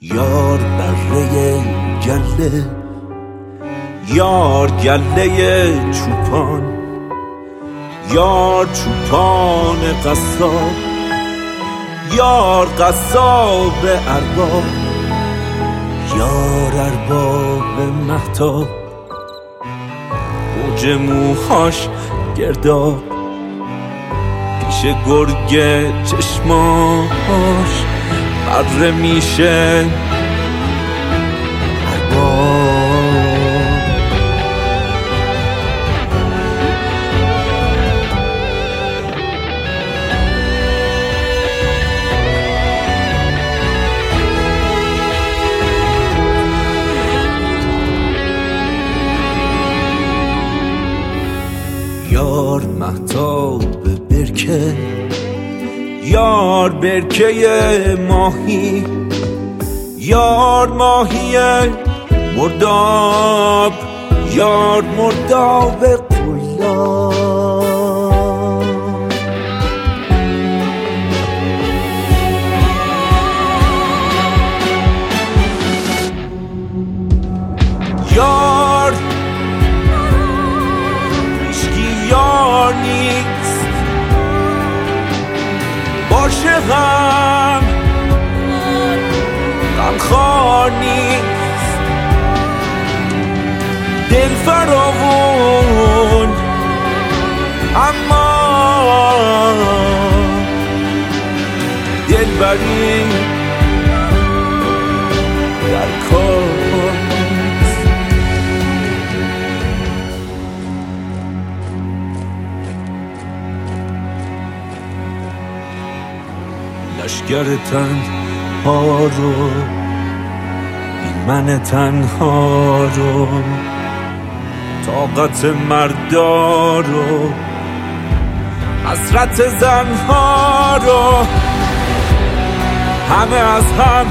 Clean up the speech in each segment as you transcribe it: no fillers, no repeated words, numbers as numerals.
یار بره گله، یار گله چوپان، یار چوپان قصاب، یار قصاب ارباب، یار ارباب مهتاب، موج موهاش گرداب، پیش گرگ چشماش بره میشه یار مهتاب برکه، یار برکه ماهی، یار ماهی مرداب، یار مرداب قلاب. یار هیچکی یار نیست، باشه هم غمخوار نیست، دل فراوون اما دلبری در کار نیست. لشگر تنها رو، این من تنها رو، طاقت مردا رو، حسرت زنها رو، همه از هم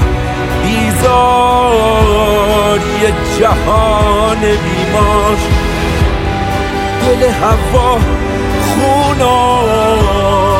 بیزار، یه جهان بیمار، دل هوا خونار